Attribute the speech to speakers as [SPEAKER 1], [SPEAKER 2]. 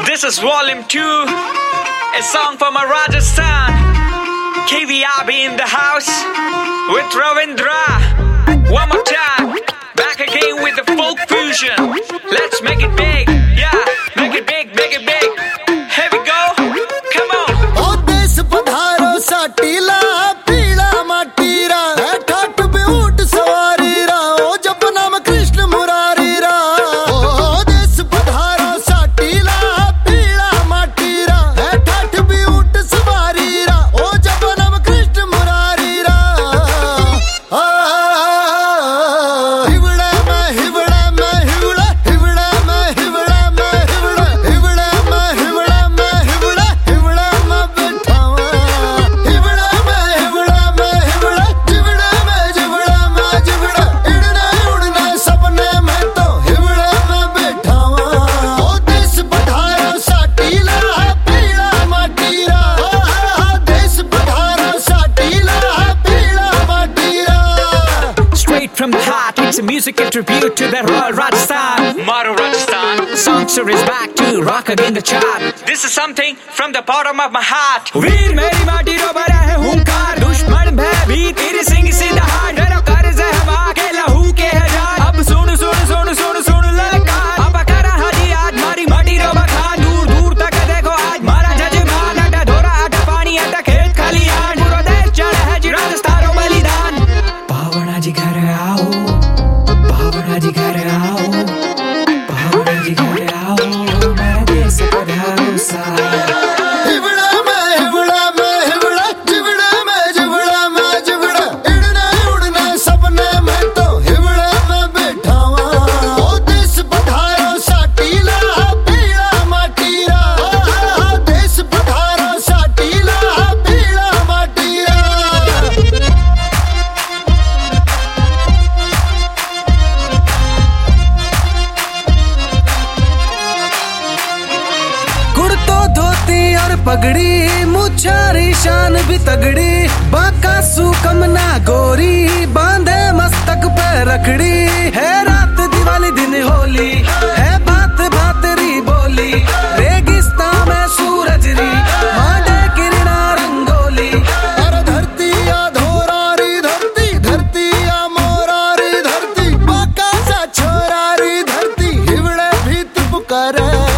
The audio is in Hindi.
[SPEAKER 1] This is volume 2, a song for my Rajasthan. KVRB in the house with Ravindra. One more time, back again with the folk fusion. Let's make it big, yeah, make it big, make it big. Here we go, come on.
[SPEAKER 2] ओ देश पधारो साटीला पीला माटीरा ठाट पे ऊंट सवारी रा ओ जप नाम कृष्ण मुरारी रा ओ देश पधारो साटीला पीला माटीरा ठाट पे ऊंट सवारी रा ओ जप नाम कृष्ण मुरारी रा हिवड़ा मैं हिवड़ा मैं हिवड़ा हिवड़ा मैं हिवड़ा मैं हिवड़ा हिवड़ा मैं हिवड़ा मैं हिवड़ा हिवड़ा मैं बैठावा हिवड़ा मैं हिवड़ा मैं हिवड़ा जिवड़ा मैं जिवड़ा मैं जिवड़ा इड़ना उड़ना सपने में तो हिवड़ा मैं बैठावा ओ देश पधारो साटीला पीला माटीरा देश पधारो साटीला पीला माटीरा
[SPEAKER 1] Straight from the heart, it's a musical tribute to the Royal Rajasthan. Motto Rajasthan. Songster is back to rock again the chart. This is something from the bottom of my heart. वीर मेरी माटी रो भरा है हुंकार, दुश्मन भयभीत तेरे सिंह से दहाड़, तेरा कर्ज है हम आके लहू के हजार। अब सुन सुन सुन सुन सुन ललकार, अब करा हाजी आज मारी माटी रो बखान, दूर दूर तक देखो आज मारा जजमान, अटा धोरा अटा पानी अटा खेत खलिहान, पूरा देश चढ़ा है जी राजस्थान रो बलिदान। पावना जी घर आओ, पावना जी घर आओ, पावना जी घर आओ, मैं देश पधारो सा।
[SPEAKER 2] हिवड़ा मैं हिवड़ा मैं हिवड़ा जिवड़ा मैं जिवड़ा मैं जिवड़ा इड़ना उड़ना सपने में तो हिवड़ा मैं बैठावा ओ देश पधारो साटीला पीला माटीरा देश पधारो साटीला पीला माटीरा कुर्तो धोती और पगड़ी मुछारी शान भी तगड़ी बाकासु कमना गोरी बांधे मस्तक पे रखड़ी है रात दिवाली दिन होली है बात भातरी बोली रेगिस्तान में सूरज री मांडे किरणा रंगोली अरे धरती या धोरारी धरती धरती या मोरारी धरती बाका सा छोरारी धरती हिवड़े भी पुकारे